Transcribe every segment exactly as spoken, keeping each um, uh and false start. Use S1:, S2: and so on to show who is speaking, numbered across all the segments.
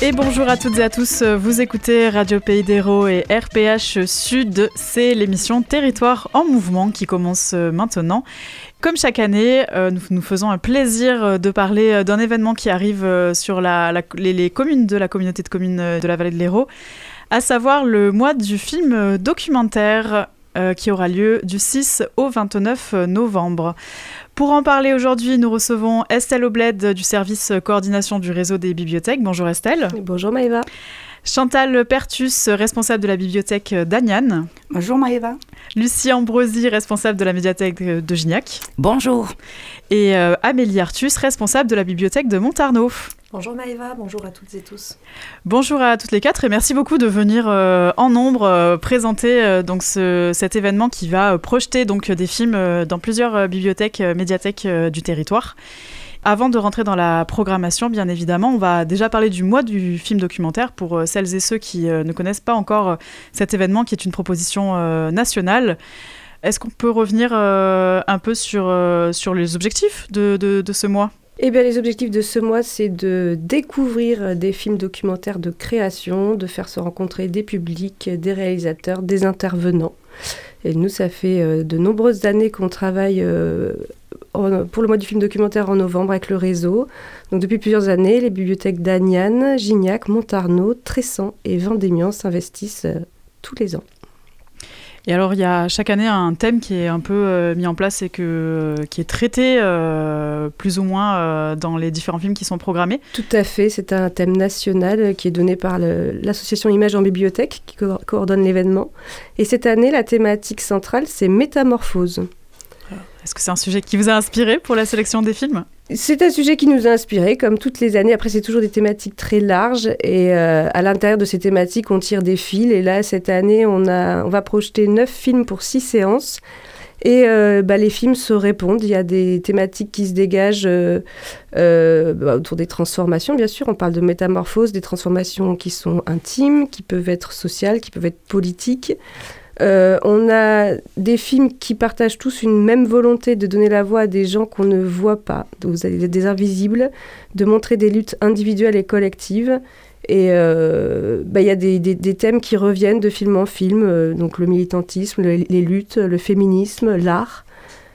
S1: Et bonjour à toutes et à tous, vous écoutez Radio Pays d'Hérault et R P H Sud, c'est l'émission Territoire en mouvement qui commence maintenant. Comme chaque année, euh, nous nous faisons un plaisir de parler d'un événement qui arrive sur la, la, les, les communes de la communauté de communes de la vallée de l'Hérault, à savoir le mois du film documentaire euh, qui aura lieu du six au vingt-neuf novembre. Pour en parler aujourd'hui, nous recevons Estelle Obled du service coordination du réseau des bibliothèques. Bonjour Estelle.
S2: Bonjour Maëva.
S1: Chantal Pertus, responsable de la bibliothèque d'Aniane.
S3: Bonjour Maëva.
S1: Lucie Ambrosi, responsable de la médiathèque de Gignac.
S4: Bonjour.
S1: Et euh, Amélie Artus, responsable de la bibliothèque de Montarnot.
S5: Bonjour Maëva, bonjour à toutes et tous.
S1: Bonjour à toutes les quatre et merci beaucoup de venir euh, en nombre euh, présenter euh, donc ce, cet événement qui va euh, projeter donc, des films euh, dans plusieurs euh, bibliothèques, euh, médiathèques euh, du territoire. Avant de rentrer dans la programmation, bien évidemment, on va déjà parler du mois du film documentaire pour euh, celles et ceux qui euh, ne connaissent pas encore euh, cet événement qui est une proposition euh, nationale. Est-ce qu'on peut revenir euh, un peu sur, euh, sur les objectifs de, de, de ce mois ?
S2: Eh bien, les objectifs de ce mois, c'est de découvrir des films documentaires de création, de faire se rencontrer des publics, des réalisateurs, des intervenants. Et nous, ça fait euh, de nombreuses années qu'on travaille euh, en, pour le mois du film documentaire en novembre avec le réseau. Donc, depuis plusieurs années, les bibliothèques d'Aniane, Gignac, Montarnot, Tressan et Vendémian s'investissent euh, tous les ans.
S1: Et alors, il y a chaque année un thème qui est un peu euh, mis en place et que, euh, qui est traité euh, plus ou moins euh, dans les différents films qui sont programmés.
S2: Tout à fait, c'est un thème national qui est donné par le, l'association Images en bibliothèque qui co- coordonne l'événement. Et cette année, la thématique centrale, c'est Métamorphose.
S1: Est-ce que c'est un sujet qui vous a inspiré pour la sélection des films ?
S2: C'est un sujet qui nous a inspirés, comme toutes les années. Après, c'est toujours des thématiques très larges. Et euh, à l'intérieur de ces thématiques, on tire des fils. Et là, cette année, on, a, on va projeter neuf films pour six séances. Et euh, bah, les films se répondent. Il y a des thématiques qui se dégagent euh, euh, bah, autour des transformations, bien sûr. On parle de métamorphose, des transformations qui sont intimes, qui peuvent être sociales, qui peuvent être politiques. Euh, on a des films qui partagent tous une même volonté de donner la voix à des gens qu'on ne voit pas, vous avez des invisibles, de montrer des luttes individuelles et collectives. Et euh, bah, y a des, des, des thèmes qui reviennent de film en film, euh, donc le militantisme, le, les luttes, le féminisme, l'art.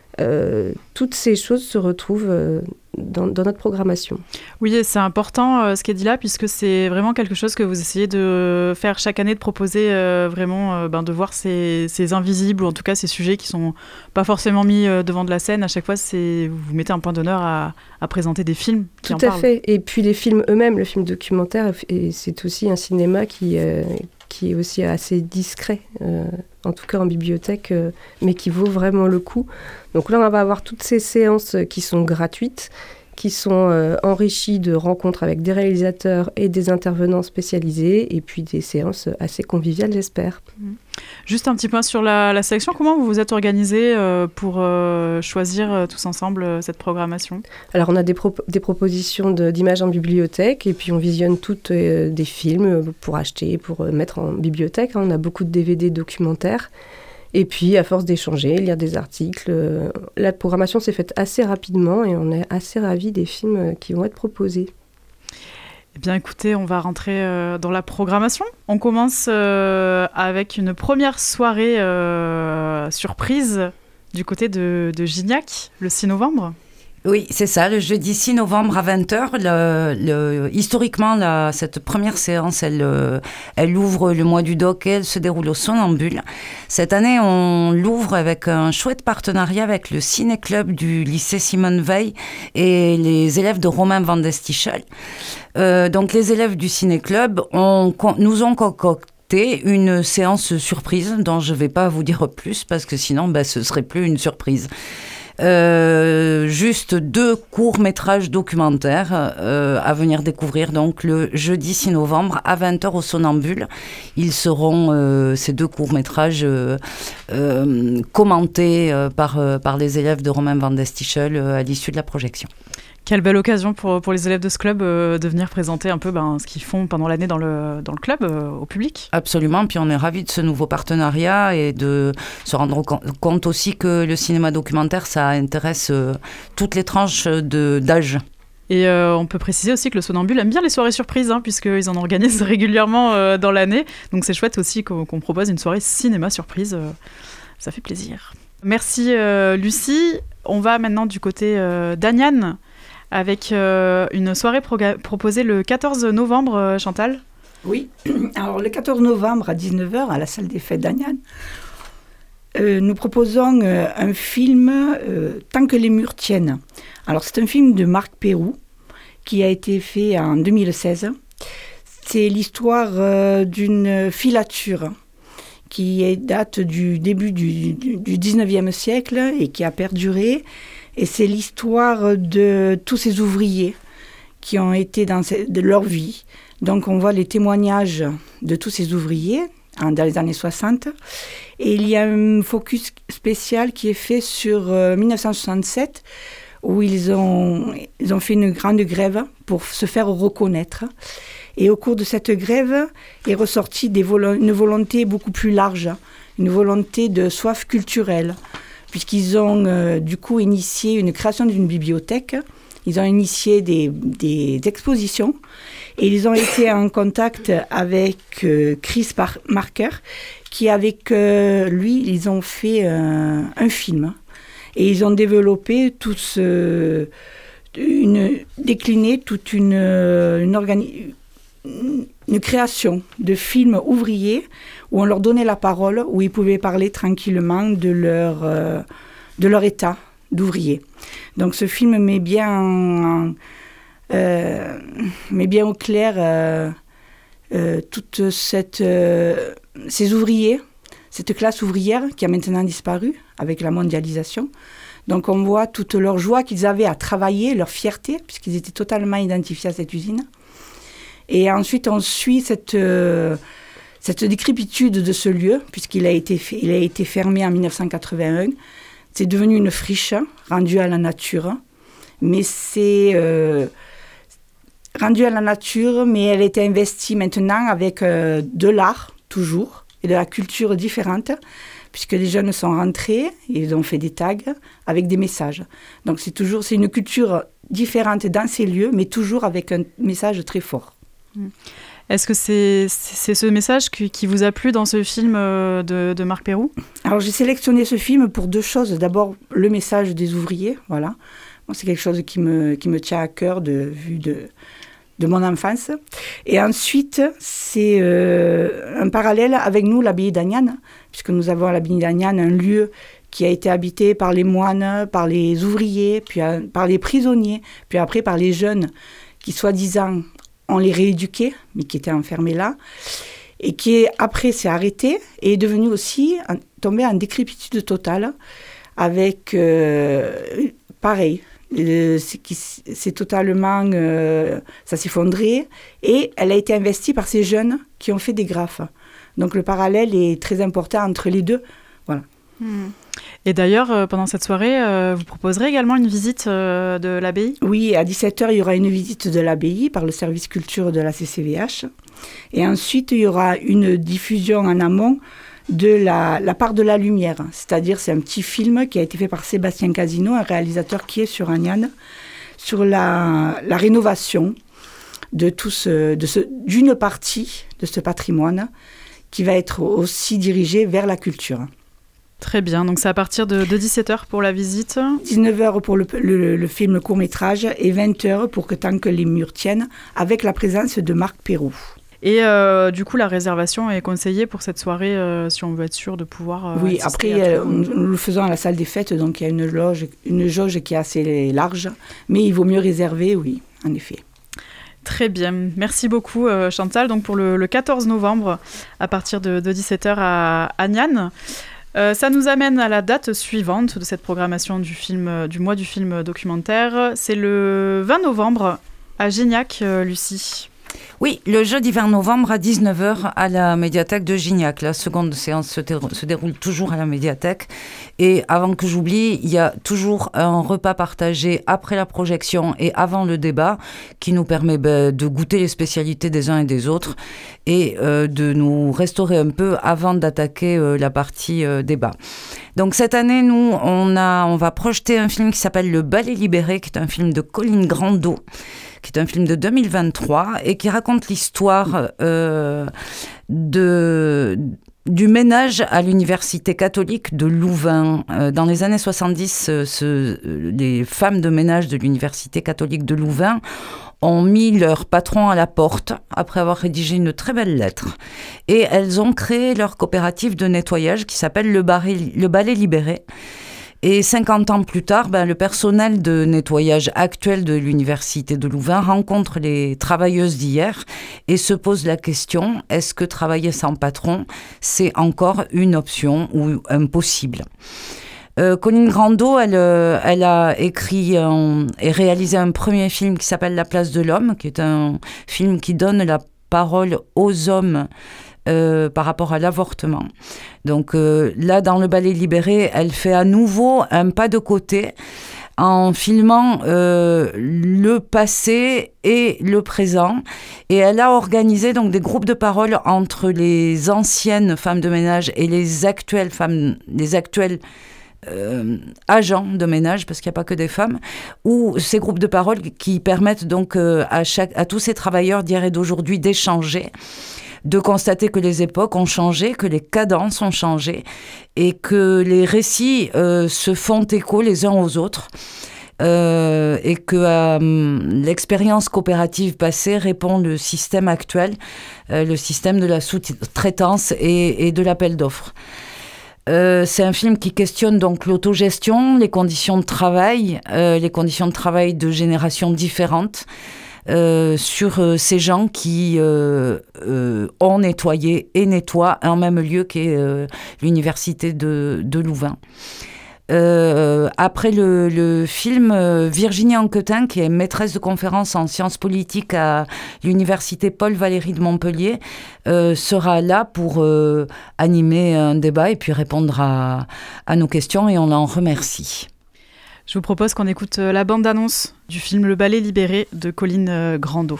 S2: Euh, toutes ces choses se retrouvent euh, dans, dans notre programmation.
S1: Oui, et c'est important euh, ce qui est dit là, puisque c'est vraiment quelque chose que vous essayez de faire chaque année, de proposer euh, vraiment, euh, ben, de voir ces, ces invisibles, ou en tout cas ces sujets qui ne sont pas forcément mis euh, devant de la scène. À chaque fois, c'est, vous mettez un point d'honneur à, à présenter des films qui
S2: tout
S1: en
S2: à
S1: parlent.
S2: fait. Et puis les films eux-mêmes, le film documentaire, et c'est aussi un cinéma qui, euh, qui est aussi assez discret, euh, en tout cas en bibliothèque, euh, mais qui vaut vraiment le coup. Donc là, on va avoir toutes ces séances qui sont gratuites, qui sont euh, enrichies de rencontres avec des réalisateurs et des intervenants spécialisés, et puis des séances assez conviviales, j'espère.
S1: Juste un petit point sur la, la sélection. Comment vous vous êtes organisés euh, pour euh, choisir euh, tous ensemble euh, cette programmation ?
S2: Alors, on a des, pro- des propositions de, d'images en bibliothèque, et puis on visionne toutes euh, des films pour acheter, pour euh, mettre en bibliothèque. On a beaucoup de D V D documentaires. Et puis, à force d'échanger, lire des articles, euh, la programmation s'est faite assez rapidement et on est assez ravis des films euh, qui vont être proposés.
S1: Eh bien, écoutez, on va rentrer euh, dans la programmation. On commence euh, avec une première soirée euh, surprise du côté de, de Gignac, le six novembre.
S4: Oui, c'est ça, le jeudi six novembre à vingt heures. Le, le, historiquement, la, cette première séance, elle, elle ouvre le mois du doc et elle se déroule au Somnambule. Cette année, on l'ouvre avec un chouette partenariat avec le ciné-club du lycée Simone Veil et les élèves de Romain Van Destichel. Euh, donc, les élèves du ciné-club ont, nous ont concocté une séance surprise dont je ne vais pas vous dire plus parce que sinon, ben, ce ne serait plus une surprise. Euh, juste deux courts-métrages documentaires euh, à venir découvrir donc le jeudi six novembre à vingt heures au Somnambule. Ils seront, euh, ces deux courts-métrages, euh, euh, commentés euh, par, euh, par les élèves de Romain Van Destichel euh, à l'issue de la projection.
S1: Quelle belle occasion pour, pour les élèves de ce club euh, de venir présenter un peu ben, ce qu'ils font pendant l'année dans le, dans le club euh, au public.
S4: Absolument, puis on est ravis de ce nouveau partenariat et de se rendre compte aussi que le cinéma documentaire, ça intéresse euh, toutes les tranches de, d'âge.
S1: Et euh, on peut préciser aussi que le Sonambule aime bien les soirées surprises, hein, puisqu'ils en organisent régulièrement euh, dans l'année. Donc c'est chouette aussi qu'on, qu'on propose une soirée cinéma surprise. Euh, ça fait plaisir. Merci euh, Lucie. On va maintenant du côté euh, d'Aniane avec euh, une soirée proga- proposée le quatorze novembre, euh, Chantal.
S3: Oui, alors le quatorze novembre à dix-neuf heures à la salle des fêtes d'Aniane, euh, nous proposons euh, un film euh, Tant que les murs tiennent. Alors c'est un film de Marc Pérou qui a été fait en deux mille seize. C'est l'histoire euh, d'une filature qui est, date du début du, du, du dix-neuvième siècle et qui a perduré. Et c'est l'histoire de tous ces ouvriers qui ont été dans ces, de leur vie. Donc on voit les témoignages de tous ces ouvriers hein, dans les années soixante. Et il y a un focus spécial qui est fait sur euh, dix-neuf cent soixante-sept, où ils ont, ils ont fait une grande grève pour se faire reconnaître. Et au cours de cette grève est ressortie des volo- une volonté beaucoup plus large, une volonté de soif culturelle, puisqu'ils ont euh, du coup initié une création d'une bibliothèque, ils ont initié des, des expositions, et ils ont été en contact avec euh, Chris Par- Marker, qui avec euh, lui, ils ont fait euh, un film. Et ils ont développé tout ce, une, décliné toute une, une, organi- une création de films ouvriers où on leur donnait la parole, où ils pouvaient parler tranquillement de leur, euh, de leur état d'ouvrier. Donc ce film met bien, en, euh, met bien au clair euh, euh, toute cette, euh, ces ouvriers, cette classe ouvrière qui a maintenant disparu avec la mondialisation. Donc on voit toute leur joie qu'ils avaient à travailler, leur fierté, puisqu'ils étaient totalement identifiés à cette usine. Et ensuite on suit cette, euh, cette décrépitude de ce lieu, puisqu'il a été, fait, il a été fermé en dix-neuf cent quatre-vingt-un. C'est devenu une friche rendue à la nature, mais c'est euh, rendu à la nature, mais elle est investie maintenant avec euh, de l'art, toujours, et de la culture différente, puisque les jeunes sont rentrés, ils ont fait des tags avec des messages. Donc c'est toujours, c'est une culture différente dans ces lieux, mais toujours avec un message très fort.
S1: Est-ce que c'est, c'est ce message qui, qui vous a plu dans ce film de, de Marc Pérou ?
S3: Alors j'ai sélectionné ce film pour deux choses. D'abord, le message des ouvriers, voilà. Bon, c'est quelque chose qui me, qui me tient à cœur de vue de... de mon enfance. Et ensuite, c'est euh, un parallèle avec nous, l'abbaye d'Aniane, puisque nous avons à l'abbaye d'Aniane un lieu qui a été habité par les moines, par les ouvriers, puis euh, par les prisonniers, puis après par les jeunes qui, soi-disant, on les rééduquait, mais qui étaient enfermés là, et qui, après, s'est arrêté et est devenu aussi, en, tombé en décrépitude totale, avec, euh, pareil, Euh, c'est, c'est totalement, euh, ça s'est effondré et elle a été investie par ces jeunes qui ont fait des graphes. Donc le parallèle est très important entre les deux. Voilà.
S1: Mmh. Et d'ailleurs, euh, pendant cette soirée, euh, vous proposerez également une visite euh, de l'abbaye ?
S3: Oui, à dix-sept heures, il y aura une visite de l'abbaye par le service culture de la C C V H. Et ensuite, il y aura une diffusion en amont de la, la part de la lumière. C'est-à-dire, c'est un petit film qui a été fait par Sébastien Casino, un réalisateur qui est sur Aniane, sur la, la rénovation de tout ce, de ce, d'une partie de ce patrimoine qui va être aussi dirigé vers la culture.
S1: Très bien, donc c'est à partir de, de dix-sept heures pour la visite.
S3: dix-neuf heures pour le, le, le film court-métrage et vingt heures pour que Tant que les murs tiennent, avec la présence de Marc Pérou.
S1: Et euh, du coup, la réservation est conseillée pour cette soirée euh, si on veut être sûr de pouvoir. Euh,
S3: oui, après, euh, nous le faisons à la salle des fêtes, donc il y a une, loge, une jauge qui est assez large, mais il vaut mieux réserver, oui, en effet.
S1: Très bien, merci beaucoup euh, Chantal. Donc pour le, le quatorze novembre, à partir de, de dix-sept heures à Aniane. Euh, ça nous amène à la date suivante de cette programmation du, film, du mois du film documentaire. C'est le vingt novembre à Gignac, euh, Lucie.
S4: Oui, le jeudi vingt novembre à dix-neuf heures à la médiathèque de Gignac. La seconde séance se, dé- se déroule toujours à la médiathèque. Et avant que j'oublie, il y a toujours un repas partagé après la projection et avant le débat qui nous permet ben, de goûter les spécialités des uns et des autres et euh, de nous restaurer un peu avant d'attaquer euh, la partie euh, débat. Donc cette année, nous, on, a, on va projeter un film qui s'appelle Le Ballet libéré, qui est un film de Colline Grandeau, qui est un film de deux mille vingt-trois et qui raconte l'histoire euh, de, du ménage à l'université catholique de Louvain. Euh, dans les années soixante-dix, euh, ce, les femmes de ménage de l'université catholique de Louvain ont mis leur patron à la porte après avoir rédigé une très belle lettre. Et elles ont créé leur coopérative de nettoyage qui s'appelle le, Barré, le Ballet libéré. Et cinquante ans plus tard, ben, le personnel de nettoyage actuel de l'université de Louvain rencontre les travailleuses d'hier et se pose la question, est-ce que travailler sans patron, c'est encore une option ou impossible ? Euh, Colline Grandeau, elle, euh, elle a écrit un, et réalisé un premier film qui s'appelle La place de l'homme, qui est un film qui donne la parole aux hommes Euh, par rapport à l'avortement. Donc euh, là, dans le Ballet libéré, elle fait à nouveau un pas de côté en filmant euh, le passé et le présent. Et elle a organisé donc des groupes de parole entre les anciennes femmes de ménage et les actuelles femmes, les actuelles Euh, agents de ménage, parce qu'il n'y a pas que des femmes, ou ces groupes de parole qui permettent donc euh, à, chaque, à tous ces travailleurs d'hier et d'aujourd'hui d'échanger, de constater que les époques ont changé, que les cadences ont changé et que les récits euh, se font écho les uns aux autres. Euh, et que euh, l'expérience coopérative passée répond le système actuel, euh, le système de la sous-traitance et, et de l'appel d'offres. Euh, c'est un film qui questionne donc l'autogestion, les conditions de travail, euh, les conditions de travail de générations différentes, euh, sur euh, ces gens qui euh, euh, ont nettoyé et nettoient un même lieu qu'est euh, l'université de, de Louvain. Euh, après le, le film, euh, Virginie Anquetin, qui est maîtresse de conférence en sciences politiques à l'université Paul Valéry de Montpellier, euh, sera là pour euh, animer un débat et puis répondre à, à nos questions, et on l'en remercie.
S1: Je vous propose qu'on écoute la bande-annonce du film Le Ballet libéré de Colline Grandeau.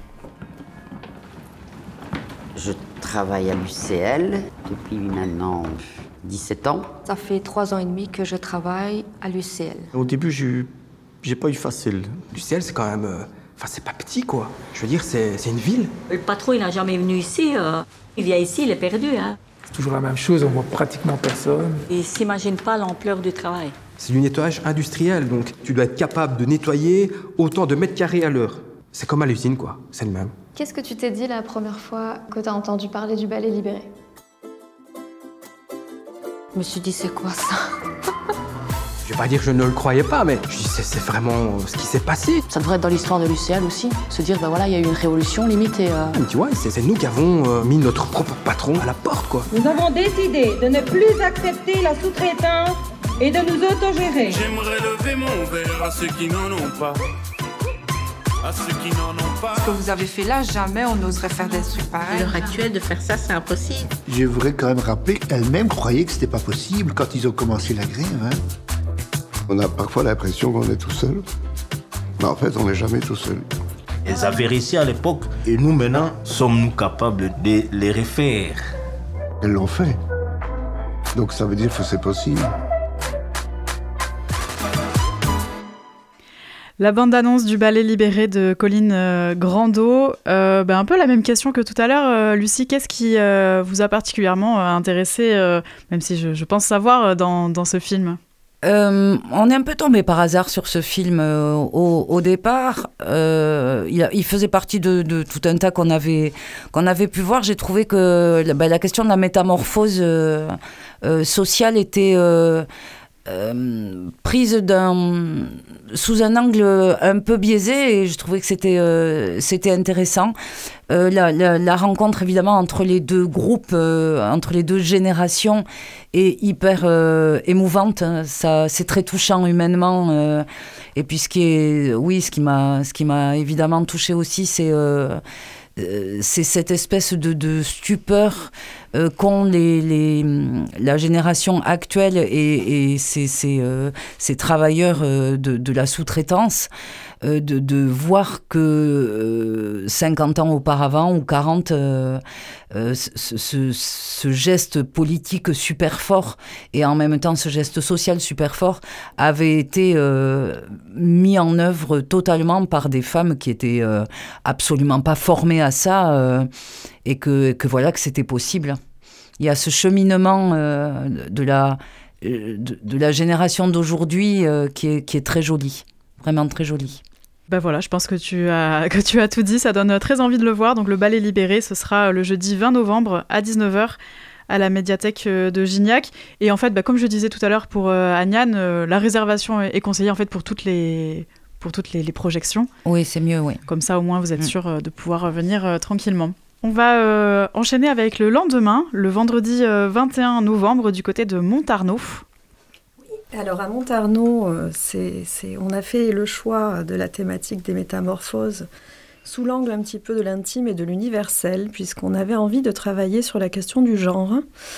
S6: Je travaille à l'U C L depuis maintenant dix-sept ans.
S5: Ça fait trois ans et demi que je travaille à l'U C L.
S7: Au début, j'ai, eu... j'ai pas eu facile. L'U C L, c'est quand même... Euh... Enfin, c'est pas petit, quoi. Je veux dire, c'est, c'est une ville.
S8: Le patron, il n'a jamais venu ici. Euh... Il vient ici, il est perdu. Hein.
S9: C'est toujours la même chose, on voit pratiquement personne.
S8: Il ne s'imagine pas l'ampleur du travail.
S7: C'est du nettoyage industriel, donc tu dois être capable de nettoyer autant de mètres carrés à l'heure. C'est comme à l'usine, quoi. C'est le même.
S10: Qu'est-ce que tu t'es dit la première fois que tu as entendu parler du Ballet libéré ?
S8: Je me suis dit, c'est quoi ça ?
S7: Je vais pas dire que je ne le croyais pas, mais je dis, c'est, c'est vraiment ce qui s'est passé.
S11: Ça devrait être dans l'histoire de l'U C L aussi. Se dire, ben voilà, il y a eu une révolution limite et... Euh...
S7: Ah, mais tu vois, c'est, c'est nous qui avons euh, mis notre propre patron à la porte, quoi.
S12: Nous avons décidé de ne plus accepter la sous-traitance et de nous autogérer.
S13: J'aimerais lever mon verre à ceux qui n'en ont pas. À ceux qui n'en ont pas.
S14: Ce que vous avez fait là, jamais on n'oserait faire des trucs pareils.
S15: À l'heure actuelle, de faire ça, c'est impossible.
S16: Je voudrais quand même rappeler qu'elle-même croyait que c'était pas possible quand ils ont commencé la grève. Hein.
S17: On a parfois l'impression qu'on est tout seul. Mais en fait, on n'est jamais tout seul.
S18: Elles avaient réussi à l'époque. Et nous, maintenant, sommes-nous capables de les refaire?
S17: Elles l'ont fait. Donc ça veut dire que c'est possible.
S1: La bande-annonce du Ballet libéré de Colline euh, Grandeau. Euh, ben un peu la même question que tout à l'heure. Euh, Lucie, qu'est-ce qui euh, vous a particulièrement euh, intéressé, euh, même si je, je pense savoir, dans, dans ce film ?
S4: Euh, on est un peu tombé par hasard sur ce film euh, au, au départ. Euh, il, a, il faisait partie de, de tout un tas qu'on avait, qu'on avait pu voir. J'ai trouvé que ben, la question de la métamorphose euh, euh, sociale était... Euh, Euh, prise d'un, sous un angle un peu biaisé, et je trouvais que c'était, euh, c'était intéressant. Euh, la, la, la rencontre évidemment entre les deux groupes, euh, entre les deux générations est hyper euh, émouvante. Ça, c'est très touchant humainement. Euh, et puis ce qui est, oui, ce qui m'a, ce qui m'a évidemment touchée aussi, c'est... Euh, euh, c'est cette espèce de, de stupeur euh, qu'ont les, les, la génération actuelle et, et ces, ces, euh, ces travailleurs euh, de, de la sous-traitance, euh, de, de voir que euh, cinquante ans auparavant ou quarante, euh, euh, ce, ce, ce geste politique super fort et en même temps ce geste social super fort avait été euh, mis en œuvre totalement par des femmes qui étaient euh, absolument pas formées à ça euh, et que, que voilà que c'était possible. Il y a ce cheminement euh, de, la, de, de la génération d'aujourd'hui euh, qui, est, qui est très joli, vraiment très joli.
S1: Ben voilà, je pense que tu as, que tu as tout dit, ça donne très envie de le voir. Donc le Ballet Libéré, ce sera le jeudi vingt novembre à dix-neuf heures à la médiathèque de Gignac. Et en fait, bah, comme je disais tout à l'heure pour euh, Agnane, euh, la réservation est conseillée en fait pour toutes les, pour toutes les, les projections.
S4: Oui, c'est mieux, oui.
S1: Comme ça, au moins, vous êtes mmh. sûr euh, de pouvoir venir euh, tranquillement. On va euh, enchaîner avec le lendemain, le vendredi euh, vingt et un novembre, du côté de Montarnot.
S19: Alors à Montarnot, euh, c'est, c'est, on a fait le choix de la thématique des métamorphoses sous l'angle un petit peu de l'intime et de l'universel, puisqu'on avait envie de travailler sur la question du genre.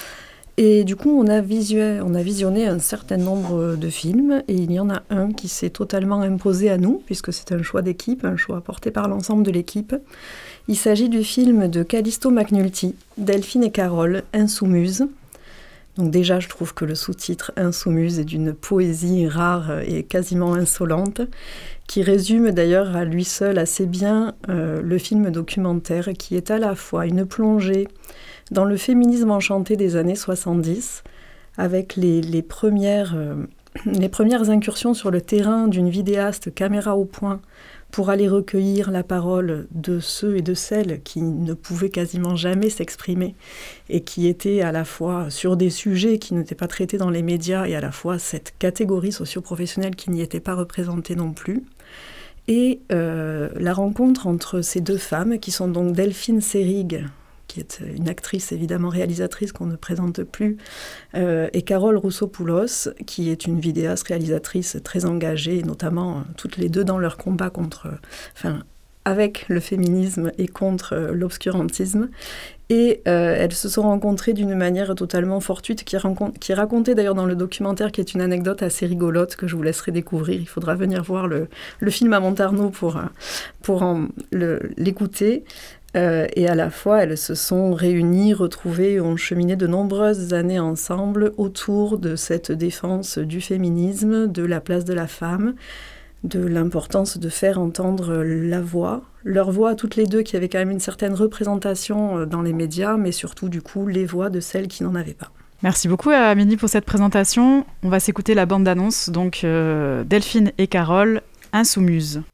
S19: Et du coup, on a, visué, on a visionné un certain nombre de films, et il y en a un qui s'est totalement imposé à nous, puisque c'est un choix d'équipe, un choix porté par l'ensemble de l'équipe. Il s'agit du film de Callisto McNulty, Delphine et Carole, Insoumise. Donc déjà, je trouve que le sous-titre « Insoumise » est d'une poésie rare et quasiment insolente, qui résume d'ailleurs à lui seul assez bien euh, le film documentaire, qui est à la fois une plongée dans le féminisme enchanté des années soixante-dix, avec les, les, premières, euh, les premières incursions sur le terrain d'une vidéaste caméra au point, pour aller recueillir la parole de ceux et de celles qui ne pouvaient quasiment jamais s'exprimer et qui étaient à la fois sur des sujets qui n'étaient pas traités dans les médias et à la fois cette catégorie socio-professionnelle qui n'y était pas représentée non plus. Et euh, la rencontre entre ces deux femmes, qui sont donc Delphine Seyrig, qui est une actrice évidemment réalisatrice qu'on ne présente plus, euh, et Carole Roussopoulos, qui est une vidéaste réalisatrice très engagée, notamment euh, toutes les deux dans leur combat contre, euh, enfin, avec le féminisme et contre euh, l'obscurantisme. Et euh, elles se sont rencontrées d'une manière totalement fortuite, qui, rancon- qui est racontée d'ailleurs dans le documentaire, qui est une anecdote assez rigolote que je vous laisserai découvrir. Il faudra venir voir le, le film à Montarnot pour, pour en, le, l'écouter. Euh, et à la fois, elles se sont réunies, retrouvées, ont cheminé de nombreuses années ensemble autour de cette défense du féminisme, de la place de la femme, de l'importance de faire entendre la voix, leur voix à toutes les deux, qui avaient quand même une certaine représentation dans les médias, mais surtout, du coup, les voix de celles qui n'en avaient pas.
S1: Merci beaucoup Amélie pour cette présentation. On va s'écouter la bande-annonce, donc euh, Delphine et Carole, Insoumise.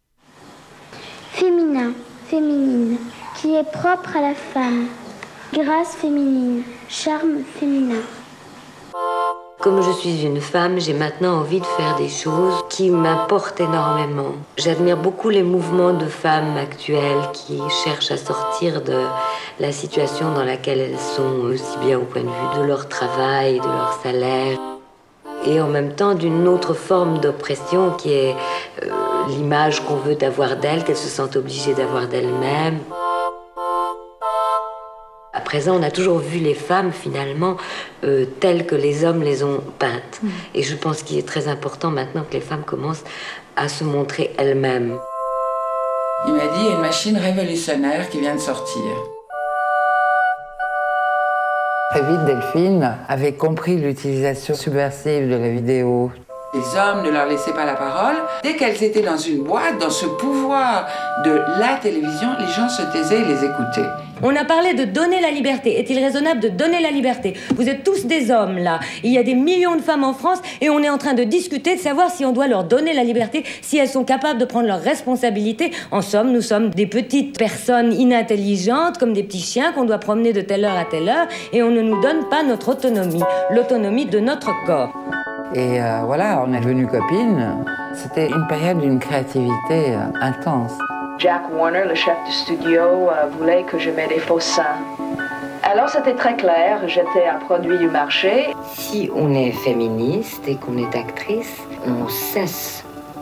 S20: Féminin, féminine, qui est propre à la femme, grâce féminine, charme féminin.
S21: Comme je suis une femme, j'ai maintenant envie de faire des choses qui m'importent énormément. J'admire beaucoup les mouvements de femmes actuelles qui cherchent à sortir de la situation dans laquelle elles sont, aussi bien au point de vue de leur travail, de leur salaire, et en même temps d'une autre forme d'oppression qui est euh, l'image qu'on veut d'avoir d'elles, qu'elles se sentent obligées d'avoir d'elles-mêmes. À présent, on a toujours vu les femmes, finalement, euh, telles que les hommes les ont peintes. Mmh. Et je pense qu'il est très important maintenant que les femmes commencent à se montrer elles-mêmes.
S22: Il m'a dit, il y a une machine révolutionnaire qui vient de sortir.
S23: Très vite, Delphine avait compris l'utilisation subversive de la vidéo.
S22: Les hommes ne leur laissaient pas la parole. Dès qu'elles étaient dans une boîte, dans ce pouvoir de la télévision, les gens se taisaient et les écoutaient.
S24: On a parlé de donner la liberté. Est-il raisonnable de donner la liberté ? Vous êtes tous des hommes, là. Il y a des millions de femmes en France et on est en train de discuter de savoir si on doit leur donner la liberté, si elles sont capables de prendre leurs responsabilités. En somme, nous sommes des petites personnes inintelligentes, comme des petits chiens qu'on doit promener de telle heure à telle heure, et on ne nous donne pas notre autonomie, l'autonomie de notre corps.
S23: Et euh, voilà, on est devenues copines. C'était une période d'une créativité euh, intense.
S25: Jack Warner, le chef du studio, euh, voulait que je mette des faux seins. Alors c'était très clair, j'étais un produit du marché.
S21: Si on est féministe et qu'on est actrice, on cesse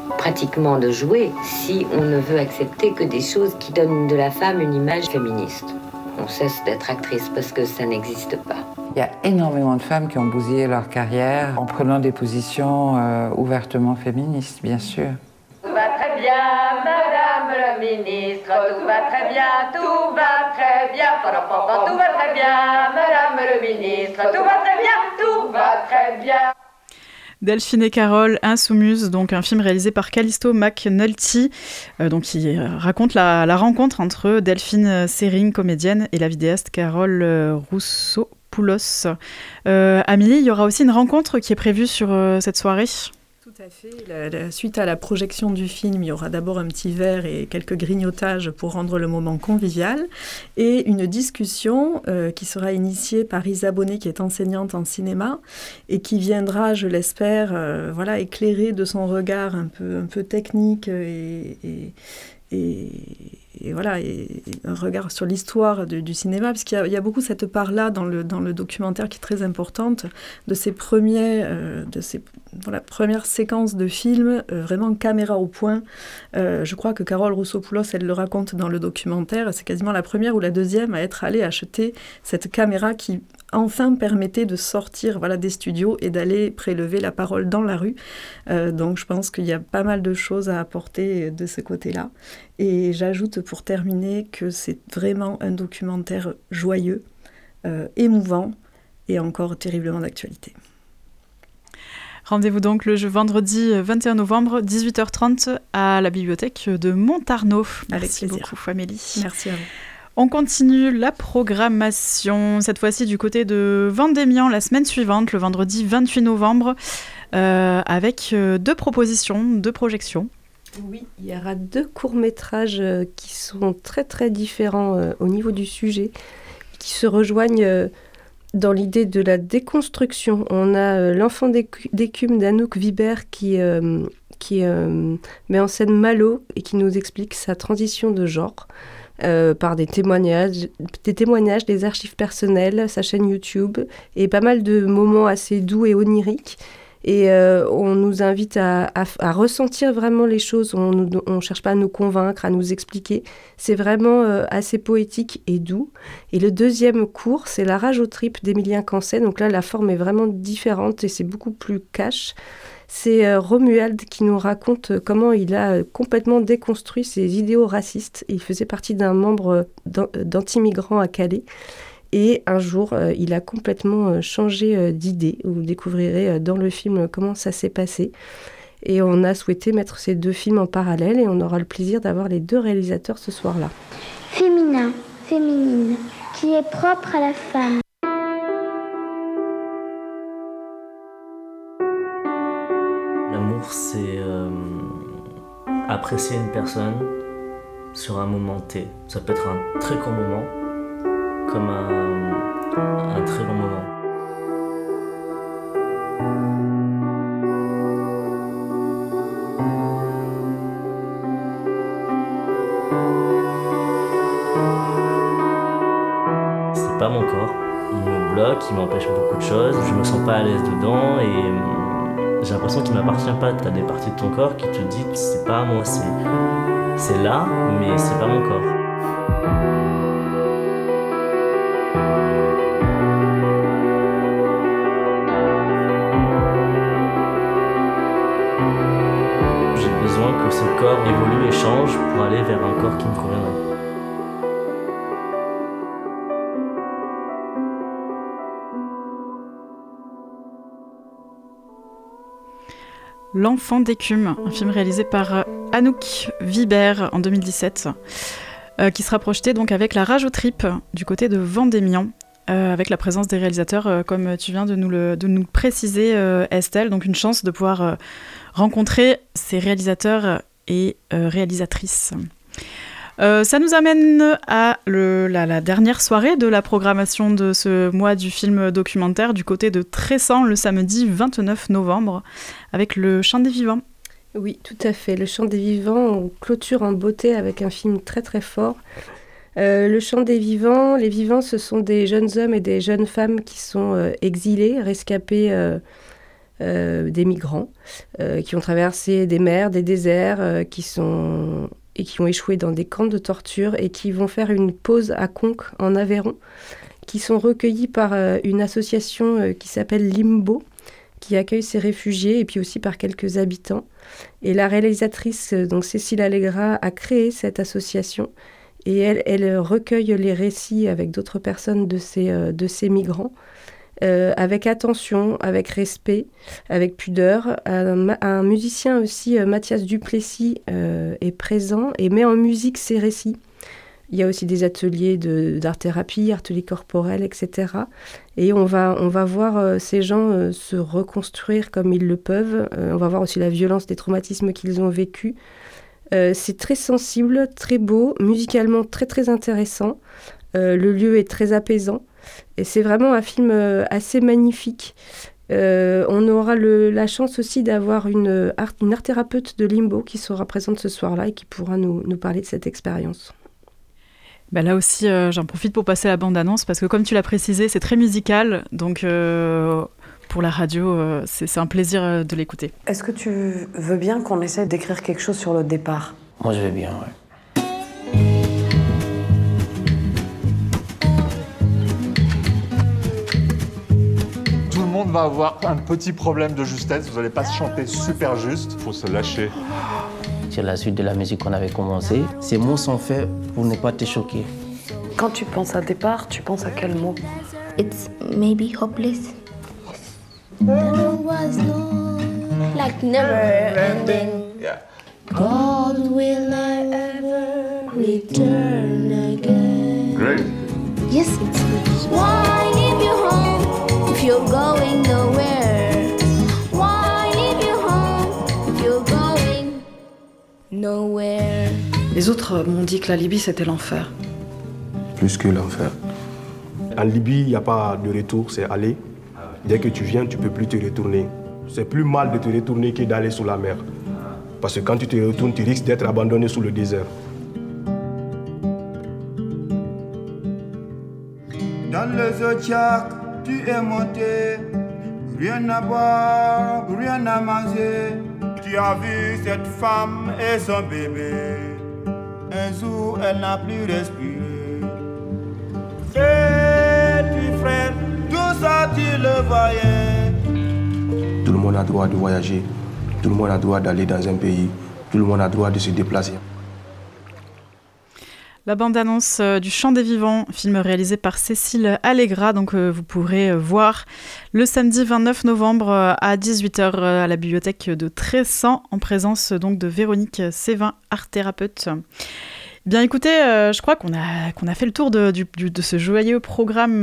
S21: pratiquement de jouer si on ne veut accepter que des choses qui donnent de la femme une image féministe. On cesse d'être actrice parce que ça n'existe pas.
S23: Il y a énormément de femmes qui ont bousillé leur carrière en prenant des positions euh, ouvertement féministes, bien sûr.
S24: Tout va très bien, madame la ministre, tout va très bien, tout va très bien, tout va très bien, madame le ministre, tout va très bien, tout va très bien.
S1: Delphine et Carole, Insoumise, donc un film réalisé par Callisto McNulty, euh, donc qui raconte la, la rencontre entre Delphine Seyrig, comédienne, et la vidéaste Carole euh, Roussopoulos. Euh, Amélie, il y aura aussi une rencontre qui est prévue sur euh, cette soirée.
S19: Tout à fait. La, la, suite à la projection du film, il y aura d'abord un petit verre et quelques grignotages pour rendre le moment convivial et une discussion euh, qui sera initiée par Isa Bonnet, qui est enseignante en cinéma et qui viendra, je l'espère, euh, voilà, éclairer de son regard un peu, un peu technique et, et, et, et voilà, et, et un regard sur l'histoire de, du cinéma, parce qu'il y a, il y a beaucoup cette part-là dans le, dans le documentaire qui est très importante, de ces, premiers, euh, de ces voilà, premières séquences de films, euh, vraiment caméra au point. Euh, je crois que Carole Roussopoulos, elle le raconte dans le documentaire, c'est quasiment la première ou la deuxième à être allée acheter cette caméra qui enfin permettait de sortir voilà, des studios et d'aller prélever la parole dans la rue. Euh, donc je pense qu'il y a pas mal de choses à apporter de ce côté-là. Et j'ajoute pour terminer que c'est vraiment un documentaire joyeux, euh, émouvant et encore terriblement d'actualité.
S1: Rendez-vous donc le vendredi vingt et un novembre, dix-huit heures trente, à la bibliothèque de Montarnot. Merci
S19: Avec plaisir.
S1: beaucoup, Amélie.
S19: Merci à vous.
S1: On continue la programmation, cette fois-ci du côté de Vendémian, la semaine suivante, le vendredi vingt-huit novembre, euh, avec euh, deux propositions, deux projections.
S2: Oui, il y aura deux courts-métrages euh, qui sont très très différents euh, au niveau du sujet, qui se rejoignent euh, dans l'idée de la déconstruction. On a euh, L'enfant d'écu- d'écume d'Anouk Vibert qui, euh, qui euh, met en scène Malo et qui nous explique sa transition de genre. Euh, par des témoignages, des témoignages, des archives personnelles, sa chaîne YouTube et pas mal de moments assez doux et oniriques. Et euh, on nous invite à, à, à ressentir vraiment les choses. On ne cherche pas à nous convaincre, à nous expliquer. C'est vraiment euh, assez poétique et doux. Et le deuxième cours, c'est La rage aux tripes d'Emilien Cancet. Donc là, la forme est vraiment différente et c'est beaucoup plus cash. C'est euh, Romuald qui nous raconte comment il a euh, complètement déconstruit ses idéaux racistes. Il faisait partie d'un membre euh, d'anti-migrants à Calais. Et un jour, euh, il a complètement euh, changé euh, d'idée. Vous découvrirez euh, dans le film comment ça s'est passé. Et on a souhaité mettre ces deux films en parallèle et on aura le plaisir d'avoir les deux réalisateurs ce soir-là.
S20: Féminin, féminine, qui est propre à la femme.
S3: L'amour, c'est euh, apprécier une personne sur un moment T. Ça peut être un très court moment, comme un, un très long moment. C'est pas mon corps. Il me bloque, il m'empêche beaucoup de choses. Je me sens pas à l'aise dedans et j'ai l'impression qu'il m'appartient pas. T'as des parties de ton corps qui te disent c'est pas à moi, c'est, c'est là, mais c'est pas mon corps. J'ai besoin que ce corps évolue et change pour aller vers un corps qui me conviendrait.
S1: L'enfant d'écume, un film réalisé par Anouk Vibert en deux mille dix-sept, euh, qui sera projeté donc avec La rage aux tripes du côté de Vendémian, euh, avec la présence des réalisateurs, euh, comme tu viens de nous le, de nous le préciser, euh, Estelle. Donc une chance de pouvoir euh, rencontrer ces réalisateurs et euh, réalisatrices. Euh, ça nous amène à le, la, la dernière soirée de la programmation de ce mois du film documentaire du côté de Tressan, le samedi vingt-neuf novembre, avec Le Chant des Vivants.
S2: Oui, tout à fait. Le Chant des Vivants, on clôture en beauté avec un film très très fort. Euh, le Chant des Vivants, les vivants, ce sont des jeunes hommes et des jeunes femmes qui sont euh, exilés, rescapés euh, euh, des migrants euh, qui ont traversé des mers, des déserts, euh, qui sont... et qui ont échoué dans des camps de torture et qui vont faire une pause à Conques, en Aveyron, qui sont recueillis par euh, une association euh, qui s'appelle Limbo, qui accueille ces réfugiés, et puis aussi par quelques habitants. Et la réalisatrice, euh, donc Cécile Allegra, a créé cette association, et elle, elle recueille les récits avec d'autres personnes de ces, euh, de ces migrants, Euh, avec attention, avec respect, avec pudeur. Un, un musicien aussi, euh, Mathias Duplessis, euh, est présent et met en musique ses récits. Il y a aussi des ateliers de, d'art-thérapie, ateliers corporels, et cetera. Et on va, on va voir euh, ces gens euh, se reconstruire comme ils le peuvent. Euh, on va voir aussi la violence des traumatismes qu'ils ont vécus. Euh, c'est très sensible, très beau, musicalement très très intéressant. Euh, le lieu est très apaisant. Et c'est vraiment un film assez magnifique. Euh, on aura le, la chance aussi d'avoir une art, une art thérapeute de Limbo qui sera présente ce soir-là et qui pourra nous, nous parler de cette expérience.
S1: Bah là aussi, euh, j'en profite pour passer la bande-annonce parce que comme tu l'as précisé, c'est très musical. Donc euh, pour la radio, euh, c'est, c'est un plaisir euh, de l'écouter.
S5: Est-ce que tu veux bien qu'on essaie d'écrire quelque chose sur le départ ?
S3: Moi, je vais bien, ouais.
S6: Tout le monde va avoir un petit problème de justesse, vous n'allez pas chanter super juste, il faut se lâcher.
S3: C'est la suite de la musique qu'on avait commencé. Ces mots sont faits pour ne pas te choquer.
S5: Quand tu penses à départ, tu penses à quel mot ?
S20: It's maybe hopeless. There was no, like never ending.
S6: Yeah.
S20: God will ever return again.
S6: Great.
S20: Yes, it's good. Why leave you home if you're going nowhere? Why leave you home if you're going nowhere?
S5: Les autres m'ont dit que la Libye, c'était l'enfer.
S8: Plus que l'enfer. En Libye, il n'y a pas de retour, c'est aller. Dès que tu viens, tu ne peux plus te retourner. C'est plus mal de te retourner que d'aller sous la mer. Parce que quand tu te retournes, tu risques d'être abandonné sous le désert.
S9: Dans le zodiaque, tu es monté. Rien à boire, rien à manger. Tu as vu cette femme et son bébé. Un jour, elle n'a plus respiré. Petit frère, tout ça tu le voyais.
S8: Tout le monde a droit de voyager. Tout le monde a droit d'aller dans un pays. Tout le monde a droit de se déplacer.
S1: La bande-annonce du Chant des Vivants, film réalisé par Cécile Allegra, donc euh, vous pourrez euh, voir le samedi vingt-neuf novembre euh, à dix-huit heures euh, à la bibliothèque de Tressan, en présence donc de Véronique Sévin, art thérapeute. Bien écoutez, euh, je crois qu'on a, qu'on a fait le tour de, du, du, de ce joyeux programme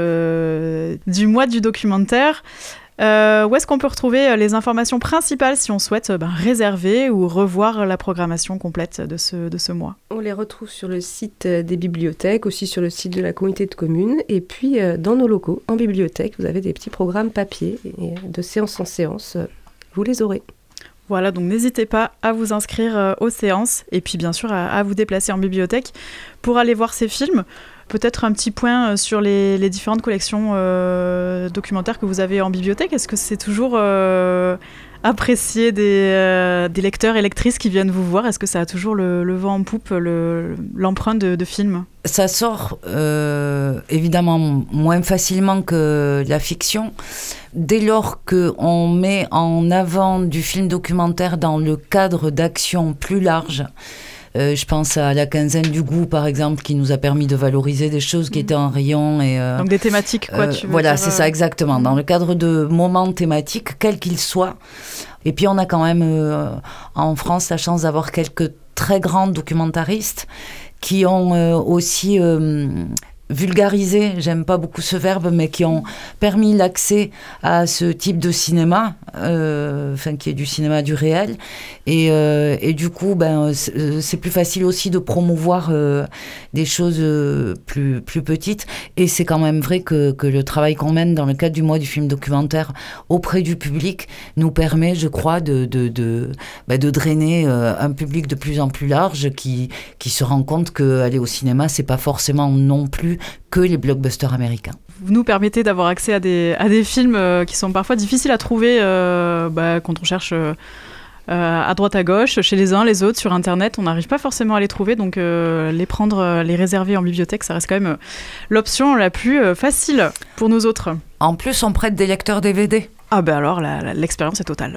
S1: euh, du mois du documentaire. Euh, où est-ce qu'on peut retrouver les informations principales si on souhaite ben, réserver ou revoir la programmation complète de ce, de ce mois ?
S2: On les retrouve sur le site des bibliothèques, aussi sur le site de la communauté de communes, et puis euh, dans nos locaux, en bibliothèque, vous avez des petits programmes papier, et de séance en séance, vous les aurez.
S1: Voilà, donc n'hésitez pas à vous inscrire euh, aux séances, et puis bien sûr à, à vous déplacer en bibliothèque pour aller voir ces films. Peut-être un petit point sur les, les différentes collections euh, documentaires que vous avez en bibliothèque. Est-ce que c'est toujours euh, apprécié des, euh, des lecteurs et lectrices qui viennent vous voir ? Est-ce que ça a toujours le, le vent en poupe, le, l'empreinte de, de films ?
S4: Ça sort euh, évidemment moins facilement que la fiction. Dès lors qu'on met en avant du film documentaire dans le cadre d'actions plus larges, Euh, je pense à la quinzaine du goût, par exemple, qui nous a permis de valoriser des choses qui étaient en rayon. Et, euh,
S1: Donc des thématiques, quoi,
S4: euh,
S1: tu veux
S4: Voilà,
S1: dire,
S4: c'est ça, exactement. Dans le cadre de moments thématiques, quels qu'ils soient. Et puis, on a quand même, euh, en France, la chance d'avoir quelques très grands documentaristes qui ont euh, aussi... Euh, vulgarisé, j'aime pas beaucoup ce verbe, mais qui ont permis l'accès à ce type de cinéma, euh, enfin qui est du cinéma du réel, et, euh, et du coup, ben c'est, c'est plus facile aussi de promouvoir euh, des choses euh, plus plus petites. Et c'est quand même vrai que que le travail qu'on mène dans le cadre du mois du film documentaire auprès du public nous permet, je crois, de de de, ben, de drainer euh, un public de plus en plus large qui qui se rend compte que aller au cinéma, c'est pas forcément non plus que les blockbusters américains.
S1: Vous nous permettez d'avoir accès à des, à des films euh, qui sont parfois difficiles à trouver euh, bah, quand on cherche euh, à droite à gauche, chez les uns, les autres, sur Internet. On n'arrive pas forcément à les trouver, donc euh, les prendre, euh, les réserver en bibliothèque, ça reste quand même euh, l'option la plus euh, facile pour nous autres.
S4: En plus, on prête des lecteurs D V D.
S1: Ah ben alors, la, la, l'expérience est totale.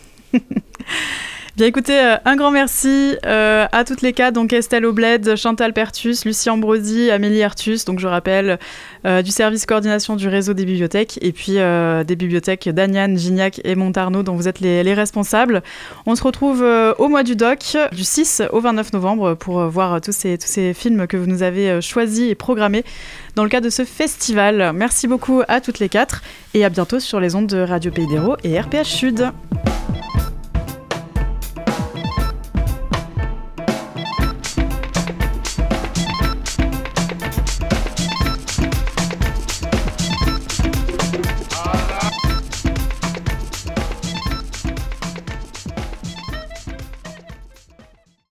S1: Bien écoutez, euh, un grand merci euh, à toutes les quatre, donc Estelle Aubled, Chantal Pertus, Lucie Ambrosi, Amélie Artus, donc je rappelle, euh, du service coordination du réseau des bibliothèques, et puis euh, des bibliothèques d'Aniane, Gignac et Montarnot, dont vous êtes les, les responsables. On se retrouve euh, au mois du doc, du six au vingt-neuf novembre, pour euh, voir tous ces, tous ces films que vous nous avez euh, choisis et programmés dans le cadre de ce festival. Merci beaucoup à toutes les quatre, et à bientôt sur les ondes de Radio Pays d'Hérault et R P H Sud.